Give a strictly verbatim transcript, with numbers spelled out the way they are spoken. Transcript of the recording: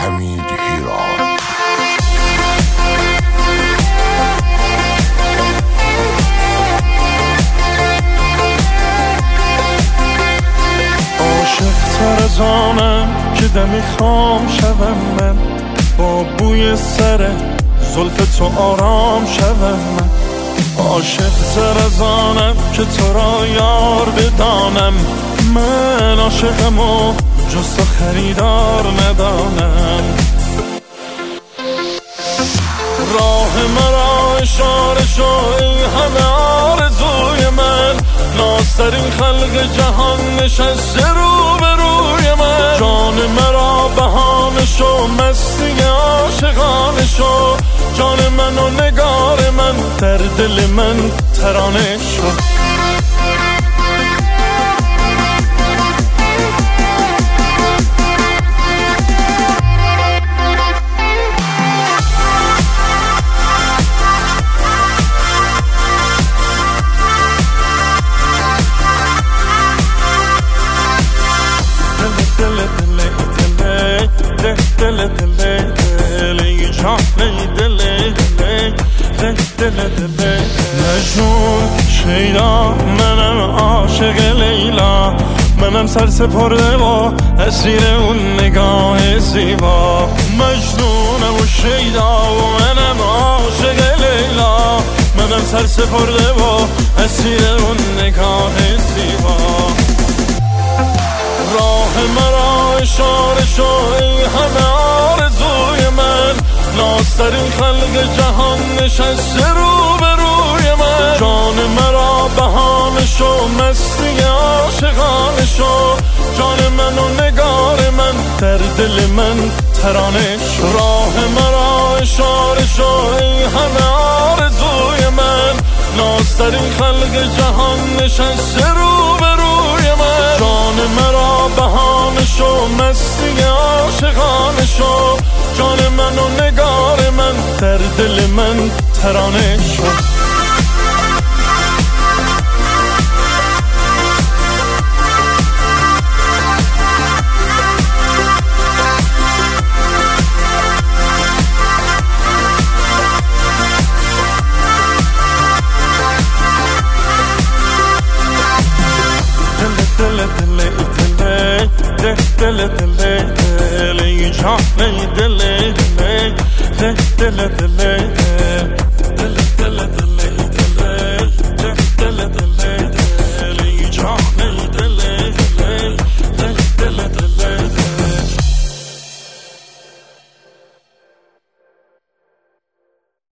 حمید هیران. عاشق تر از آنم که دمی خام شوم من، با بوی سر زلف تو آرام شوم من. عاشق تر از آنم که تو را یار بدانم، من عاشقم و جز تو خریدار ندانم. راه مرا اشاره شو ای همه آرزوی من، نازترین خلق جهان نشسته رو به روی من. جان مرا بهانه شو مستی عاشقانه شو، جان من و نگار من در دل من ترانه شو. دل دل دل جان دل دل دل دل مجنون شیدا، منم عاشق لیلا، منم سر سپرده و اسیر اون نگاه زیبا. مجنونم و شیدا و منم عاشق لیلا، منم سر سپرده و اسیر اون نگاه زیبا. راه مرا اشاره شو ای همه آرزوی من، نازترین خلق جهان نشسته رو به روی من. جان مرا بهانه شو مستی عاشقانه شو، جان من و نگار من در دل من ترانه شو. راه مرا اشاره شو ای همه آرزوی من، نازترین خلق جهان نشسته رو به روی من. جان مرا بهانه شو مستی عاشقانه شو، جان من و نگار من در دل من ترانه شو. دل دل دل جان دل دل دل دل